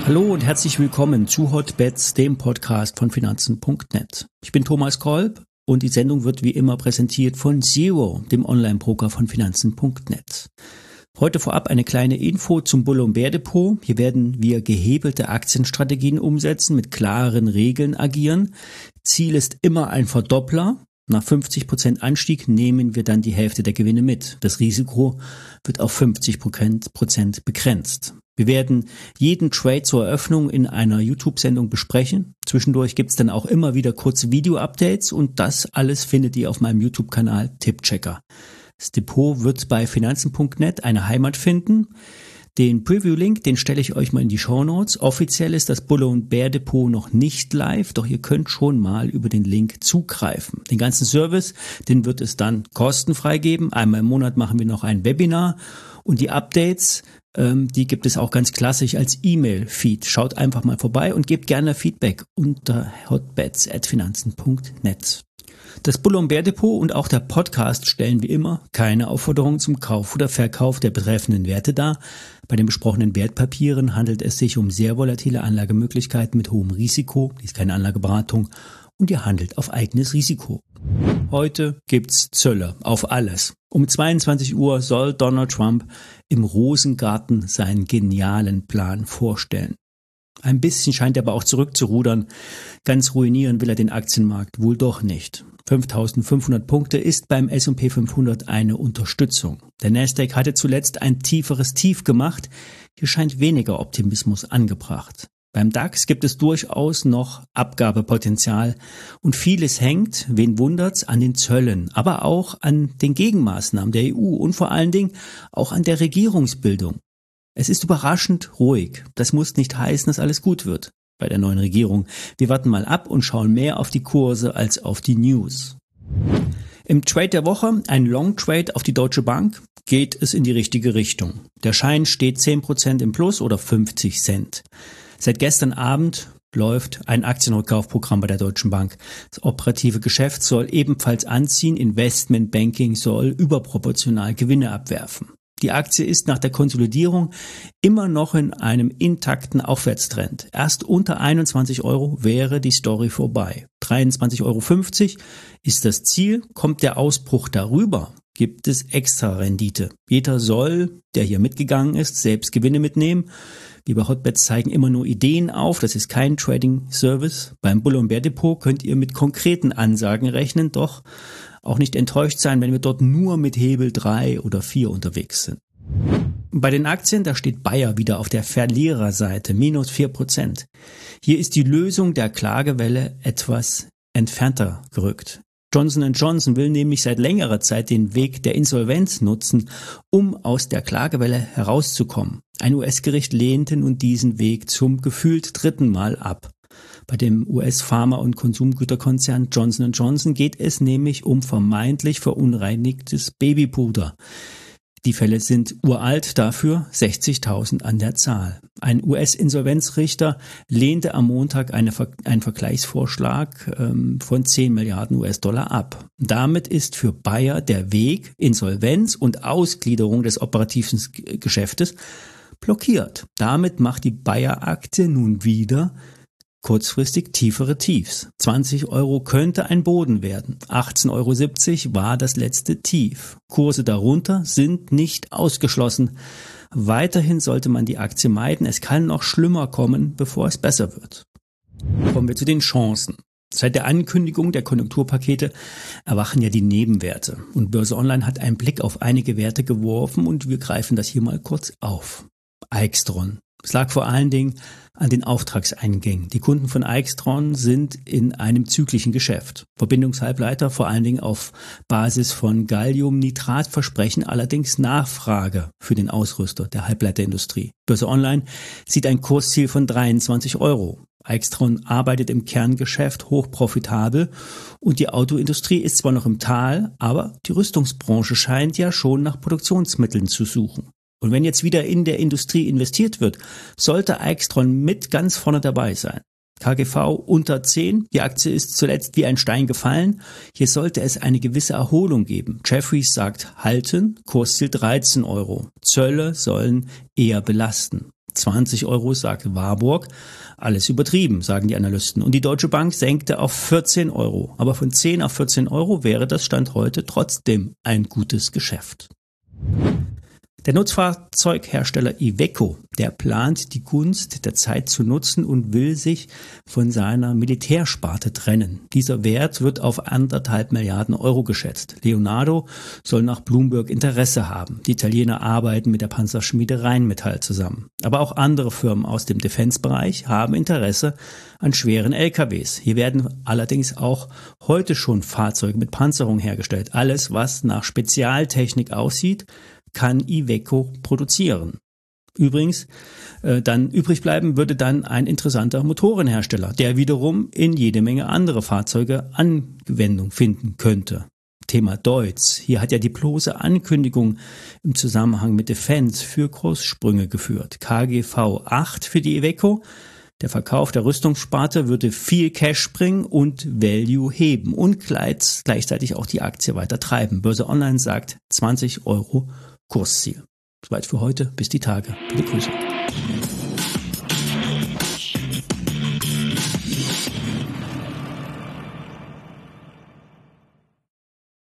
Hallo und herzlich willkommen zu Hotbets, dem Podcast von Finanzen.net. Ich bin Thomas Kolb und die Sendung wird wie immer präsentiert von Zero, dem Online-Broker von Finanzen.net. Heute vorab eine kleine Info zum Bull- und Bär-Depot. Hier werden wir gehebelte Aktienstrategien umsetzen, mit klaren Regeln agieren. Ziel ist immer ein Verdoppler. Nach 50% Anstieg nehmen wir dann die Hälfte der Gewinne mit. Das Risiko wird auf 50% begrenzt. Wir werden jeden Trade zur Eröffnung in einer YouTube-Sendung besprechen. Zwischendurch gibt's dann auch immer wieder kurze Video-Updates und das alles findet ihr auf meinem YouTube-Kanal Tippchecker. Das Depot wird bei Finanzen.net eine Heimat finden. Den Preview-Link, den stelle ich euch mal in die Shownotes. Offiziell ist das Bull- und Bär-Depot noch nicht live, doch ihr könnt schon mal über den Link zugreifen. Den ganzen Service, den wird es dann kostenfrei geben. Einmal im Monat machen wir noch ein Webinar und die Updates, die gibt es auch ganz klassisch als E-Mail-Feed. Schaut einfach mal vorbei und gebt gerne Feedback unter hotbets@finanzen.net. Das Bull- und Bär-Depot und auch der Podcast stellen wie immer keine Aufforderung zum Kauf oder Verkauf der betreffenden Werte dar. Bei den besprochenen Wertpapieren handelt es sich um sehr volatile Anlagemöglichkeiten mit hohem Risiko. Dies ist keine Anlageberatung und ihr handelt auf eigenes Risiko. Heute gibt's Zölle auf alles. Um 22 Uhr soll Donald Trump im Rosengarten seinen genialen Plan vorstellen. Ein bisschen scheint er aber auch zurückzurudern. Ganz ruinieren will er den Aktienmarkt wohl doch nicht. 5.500 Punkte ist beim S&P 500 eine Unterstützung. Der Nasdaq hatte zuletzt ein tieferes Tief gemacht. Hier scheint weniger Optimismus angebracht. Beim DAX gibt es durchaus noch Abgabepotenzial und vieles hängt, wen wundert's, an den Zöllen, aber auch an den Gegenmaßnahmen der EU und vor allen Dingen auch an der Regierungsbildung. Es ist überraschend ruhig. Das muss nicht heißen, dass alles gut wird bei der neuen Regierung. Wir warten mal ab und schauen mehr auf die Kurse als auf die News. Im Trade der Woche, ein Long Trade auf die Deutsche Bank, geht es in die richtige Richtung. Der Schein steht 10% im Plus oder 50 Cent. Seit gestern Abend läuft ein Aktienrückkaufprogramm bei der Deutschen Bank. Das operative Geschäft soll ebenfalls anziehen. Investmentbanking soll überproportional Gewinne abwerfen. Die Aktie ist nach der Konsolidierung immer noch in einem intakten Aufwärtstrend. Erst unter 21 Euro wäre die Story vorbei. 23,50 Euro ist das Ziel. Kommt der Ausbruch darüber, gibt es extra Rendite. Jeder soll, der hier mitgegangen ist, selbst Gewinne mitnehmen. Wir bei Hotbets zeigen immer nur Ideen auf. Das ist kein Trading-Service. Beim Bull- und Bär-Depot könnt ihr mit konkreten Ansagen rechnen, doch auch nicht enttäuscht sein, wenn wir dort nur mit Hebel 3 oder 4 unterwegs sind. Bei den Aktien, da steht Bayer wieder auf der Verliererseite, minus 4%. Hier ist die Lösung der Klagewelle etwas entfernter gerückt. Johnson & Johnson will nämlich seit längerer Zeit den Weg der Insolvenz nutzen, um aus der Klagewelle herauszukommen. Ein US-Gericht lehnte nun diesen Weg zum gefühlt dritten Mal ab. Bei dem US-Pharma- und Konsumgüterkonzern Johnson & Johnson geht es nämlich um vermeintlich verunreinigtes Babypuder. Die Fälle sind uralt, dafür 60.000 an der Zahl. Ein US-Insolvenzrichter lehnte am Montag einen Vergleichsvorschlag von 10 Milliarden US-Dollar ab. Damit ist für Bayer der Weg Insolvenz und Ausgliederung des operativen Geschäftes blockiert. Damit macht die Bayer-Aktie nun wieder kurzfristig tiefere Tiefs. 20 Euro könnte ein Boden werden. 18,70 Euro war das letzte Tief. Kurse darunter sind nicht ausgeschlossen. Weiterhin sollte man die Aktie meiden. Es kann noch schlimmer kommen, bevor es besser wird. Kommen wir zu den Chancen. Seit der Ankündigung der Konjunkturpakete erwachen ja die Nebenwerte. Und Börse Online hat einen Blick auf einige Werte geworfen und wir greifen das hier mal kurz auf. Aixtron. Es lag vor allen Dingen an den Auftragseingängen. Die Kunden von Aixtron sind in einem zyklischen Geschäft. Verbindungshalbleiter vor allen Dingen auf Basis von Galliumnitrat versprechen allerdings Nachfrage für den Ausrüster der Halbleiterindustrie. Börse Online sieht ein Kursziel von 23 Euro. Aixtron arbeitet im Kerngeschäft hochprofitabel und die Autoindustrie ist zwar noch im Tal, aber die Rüstungsbranche scheint ja schon nach Produktionsmitteln zu suchen. Und wenn jetzt wieder in der Industrie investiert wird, sollte Aixtron mit ganz vorne dabei sein. KGV unter 10, die Aktie ist zuletzt wie ein Stein gefallen. Hier sollte es eine gewisse Erholung geben. Jefferies sagt halten, Kursziel 13 Euro. Zölle sollen eher belasten. 20 Euro, sagt Warburg. Alles übertrieben, sagen die Analysten. Und die Deutsche Bank senkte auf 14 Euro. Aber von 10 auf 14 Euro wäre das Stand heute trotzdem ein gutes Geschäft. Der Nutzfahrzeughersteller Iveco, der plant, die Gunst der Zeit zu nutzen und will sich von seiner Militärsparte trennen. Dieser Wert wird auf 1,5 Milliarden Euro geschätzt. Leonardo soll nach Bloomberg Interesse haben. Die Italiener arbeiten mit der Panzerschmiede Rheinmetall zusammen. Aber auch andere Firmen aus dem Defense-Bereich haben Interesse an schweren LKWs. Hier werden allerdings auch heute schon Fahrzeuge mit Panzerung hergestellt. Alles, was nach Spezialtechnik aussieht, kann Iveco produzieren. Übrigens, dann übrig bleiben würde dann ein interessanter Motorenhersteller, der wiederum in jede Menge andere Fahrzeuge Anwendung finden könnte. Thema Deutz. Hier hat ja die bloße Ankündigung im Zusammenhang mit Defense für Großsprünge geführt. KGV 8 für die Iveco. Der Verkauf der Rüstungssparte würde viel Cash bringen und Value heben und gleichzeitig auch die Aktie weiter treiben. Börse Online sagt 20 Euro Kursziel. Soweit für heute. Bis die Tage. Viele Grüße.